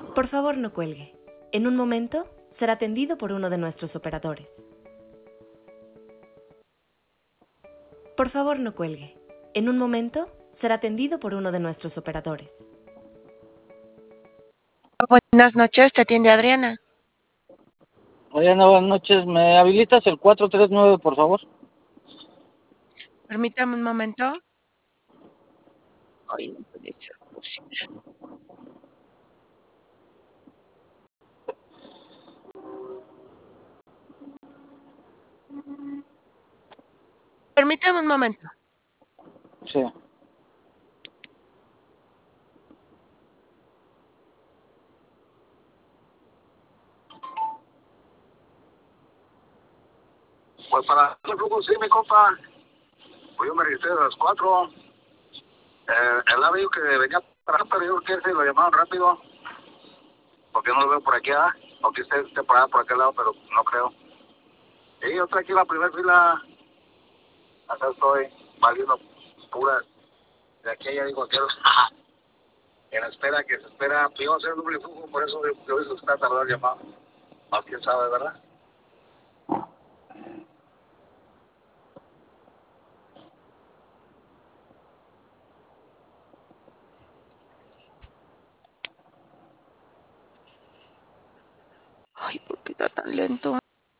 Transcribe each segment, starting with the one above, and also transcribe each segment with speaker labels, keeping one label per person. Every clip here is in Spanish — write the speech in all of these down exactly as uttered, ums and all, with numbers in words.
Speaker 1: Por favor, no cuelgue. En un momento será atendido por uno de nuestros operadores. Por favor, no cuelgue. En un momento será atendido por uno de nuestros operadores.
Speaker 2: Buenas noches, te atiende Adriana.
Speaker 3: Adriana, buenas noches. ¿Me habilitas el cuatro tres nueve, por favor?
Speaker 2: Permítame un momento. Ay, no puede ser posible. Permítame un momento.
Speaker 3: Sí.
Speaker 4: Pues para el grupo, sí, mi compa. Pues yo me registré a las cuatro. Eh, él ha dicho que venía para pero yo creo que se lo llamaron rápido. Porque no lo veo por aquí, ¿ah? Aunque esté, esté por allá, por aquel lado, pero no creo. Y yo estoy aquí en la primera fila. Acá estoy, valiendo puras. De aquí a allá digo, quiero. En la espera, que se espera. Pues yo hacer un doble flujo, por eso yo hizo que está tardado el llamado. Más quién sabe, ¿verdad?
Speaker 2: Ay, ¿por qué está tan lento?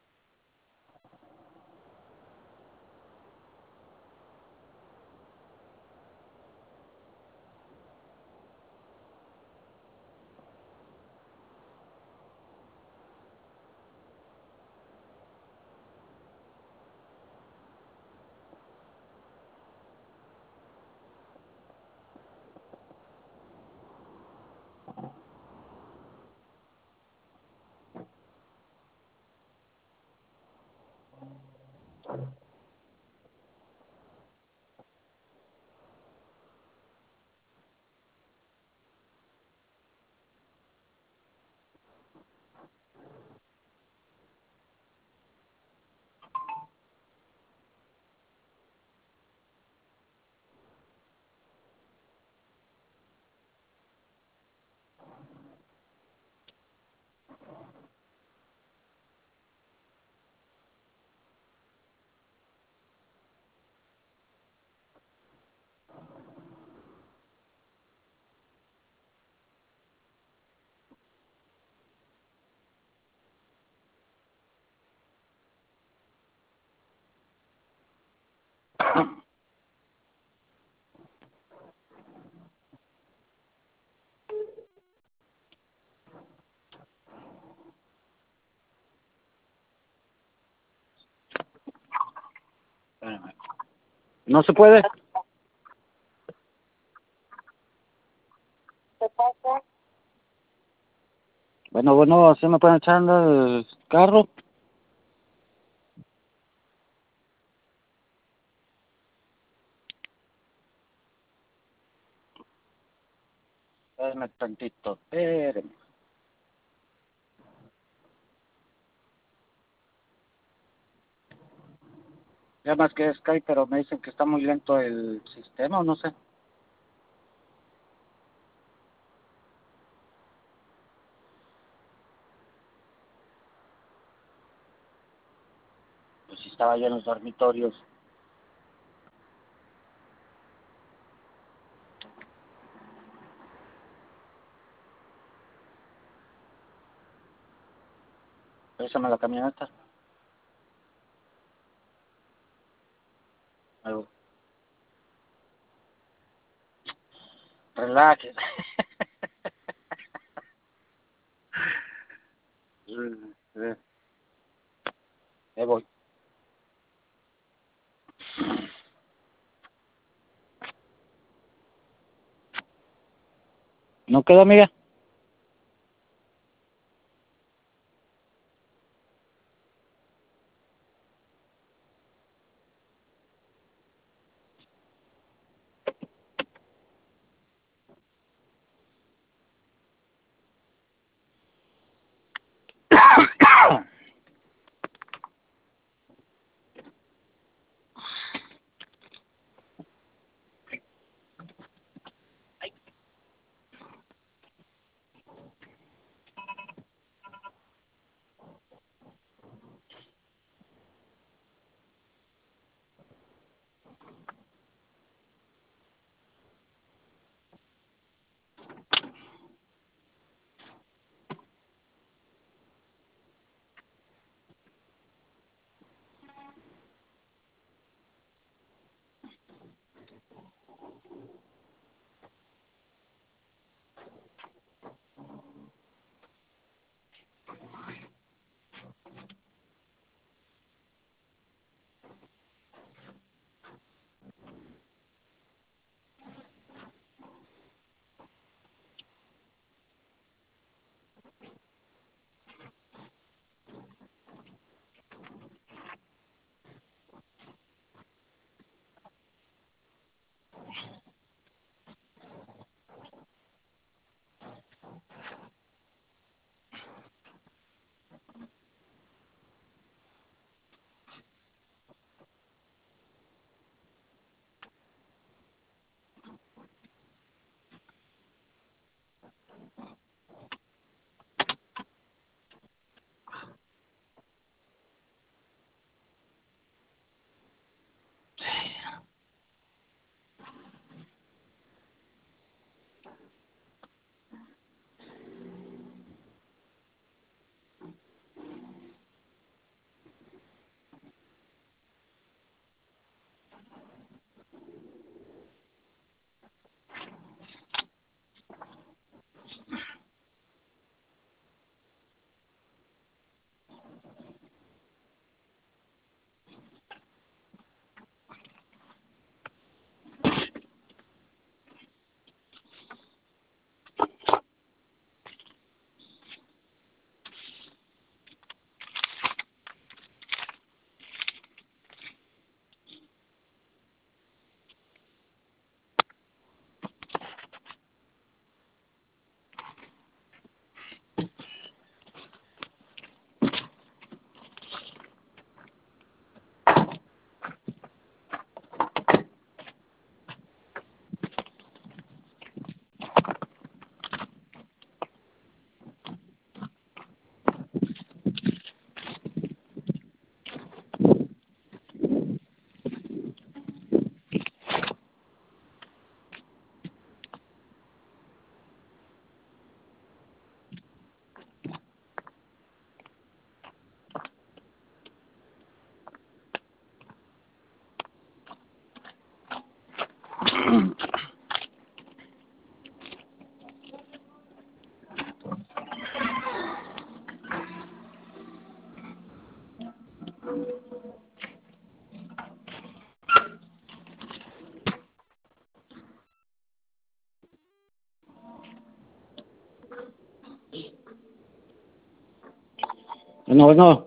Speaker 3: ¿No se puede?
Speaker 2: ¿Qué pasa?
Speaker 3: Bueno, bueno, ¿así me pueden echar andar el carro? Espérenme tantito, espérenme. Ya más que Skype, pero me dicen que está muy lento el sistema, o no sé. Pues si estaba ya en los dormitorios. Pésame la camioneta. Algo. Relájese. Eh, eh, voy. ¿No queda, amiga? Bueno, bueno.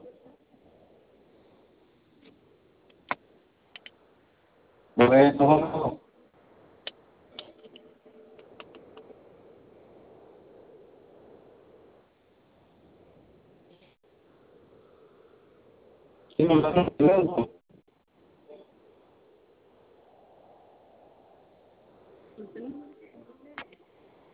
Speaker 3: Bueno. Sí, me mandaron un teléfono.